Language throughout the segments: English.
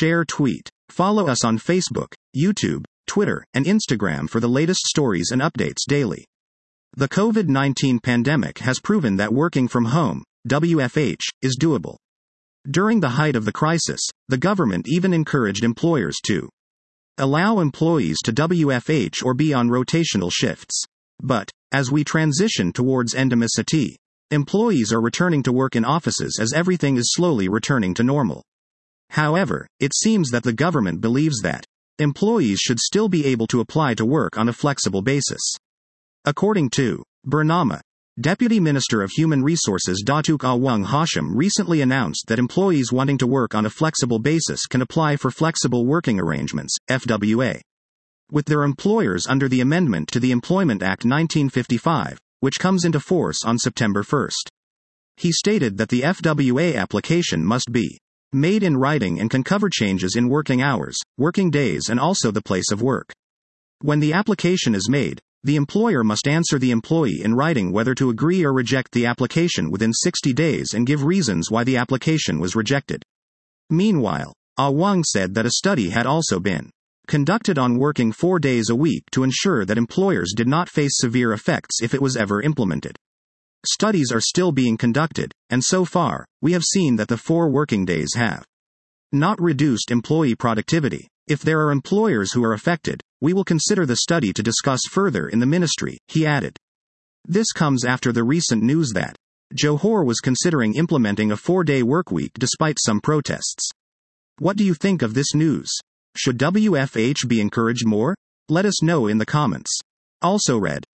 Share tweet. Follow us on Facebook, YouTube, Twitter, and Instagram for the latest stories and updates daily. The COVID-19 pandemic has proven that working from home, WFH, is doable. During the height of the crisis, the government even encouraged employers to allow employees to WFH or be on rotational shifts. But, as we transition towards endemicity, employees are returning to work in offices as everything is slowly returning to normal. However, it seems that the government believes that employees should still be able to apply to work on a flexible basis. According to Bernama, Deputy Minister of Human Resources Datuk Awang Hashim recently announced that employees wanting to work on a flexible basis can apply for flexible working arrangements, FWA, with their employers under the amendment to the Employment Act 1955, which comes into force on September 1st. He stated that the FWA application must be made in writing and can cover changes in working hours, working days, and also the place of work. When the application is made, the employer must answer the employee in writing whether to agree or reject the application within 60 days and give reasons why the application was rejected. Meanwhile, Awang said that a study had also been conducted on working 4 days a week to ensure that employers did not face severe effects if it was ever implemented. Studies are still being conducted, and so far, we have seen that the 4 working days have not reduced employee productivity. If there are employers who are affected, we will consider the study to discuss further in the ministry, he added. This comes after the recent news that Johor was considering implementing a 4-day workweek despite some protests. What do you think of this news? Should WFH be encouraged more? Let us know in the comments. Also read,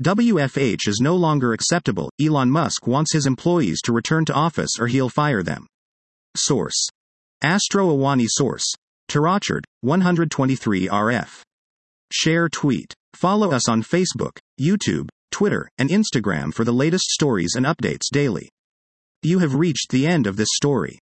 WFH is no longer acceptable. Elon Musk wants his employees to return to office or he'll fire them. Source: Astro Awani. Source: Tarachard, 123 RF. Share tweet. Follow us on Facebook, YouTube, Twitter, and Instagram for the latest stories and updates daily. You have reached the end of this story.